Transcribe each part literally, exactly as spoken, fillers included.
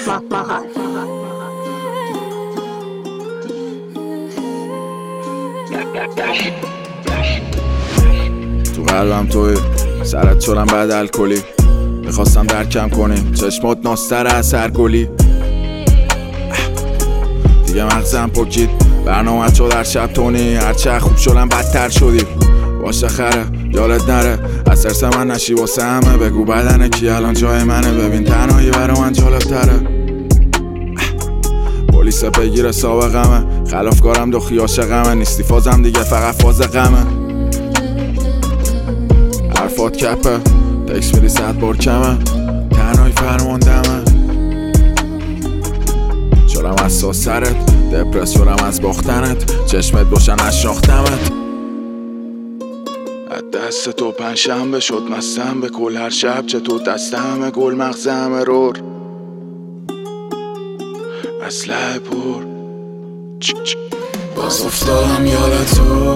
تو قلبم توی سرت شدم بعد الکلی، میخواستم درکم کنی چشمات ناستر از هر گلی. دیگه مغزم پکید برنامه شد در شب تونی، هرچه خوب شدم بدتر شدی. باشه خره یادت نره از ترس من نشی واسه همه، بگو بدنه کی الان جای منه، ببین تنهایی برا من جالب تره. پلیس بگیره سابقمه، خلافکارم دو خیاش غمه، نیستی فازم دیگه فقط فاز غمه. حرفات کپه تکس میدی صد بار کمه، تنهایی فرماندمه. شدم از ساسرت دپرس شدم از باختنت، چشمت روشن از شاختمت. از دست تو پنجشنبه شد مستم به کل هر شب، چه تو دست همه گل مغز همه رور اسلحه پر. باز افتادم یاد تو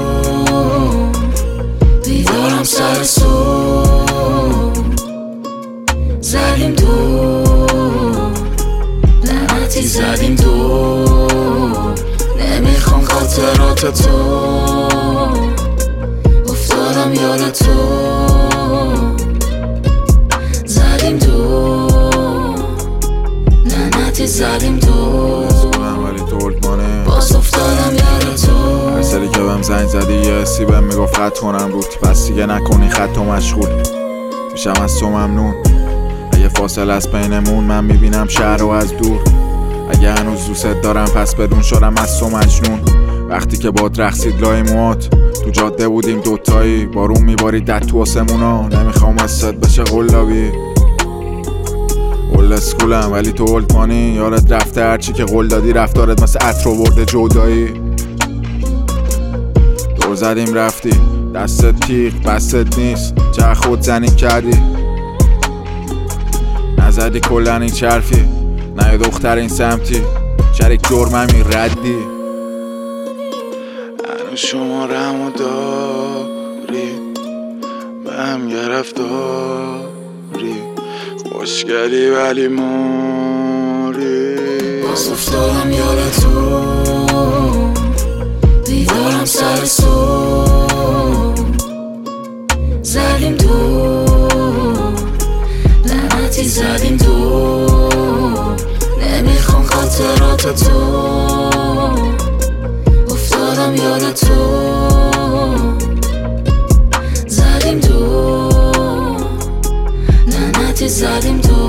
دیدارم سر صبح، زدیم دور لعنتی زدیم دور، نمیخوام خاطرات تو. افتادم یاد تو زدیم دور لعنتی زدیم دور، ولی تو التمانه باز افتادم یاد تو. هر سری که بهم زنگ زدی یه حسی بهم میگفت خط کنم بود، پس دیگه نکنی خطو مشغول میشم از تو ممنون. اگه فاصله از بینمون من میبینم شهر رو از دور، اگه هنوز دوست دارم پس بدون شدم از تو مجنون. وقتی که باد رقصید لای موات تو جاده بودیم دوتایی، بارون میبارید در تو آسمونا، نمیخوام حست بشه قلابی. قل اسکولم ولی تو التمانی، یادت رفته هرچی که قول دادی رفتارت مثل عطر آورده جدایی. دور زدیم رفتی دستت تیغ بستت نیست، چه خود زنی کردی نزدی کلن این چرفی، نه یه دختر این سمتی شریک جرممی ردی. هنوز شمارمو داری بهم گرفتاری، خوشگلی ولی ماری. باز افتادم یاد تو دیدارم سر صبح، زدیم دور لعنتی زدیم دور، نمیخوام خاطرات تو. افتادم یاد تو زدیم دور لعنتی زدیم دور.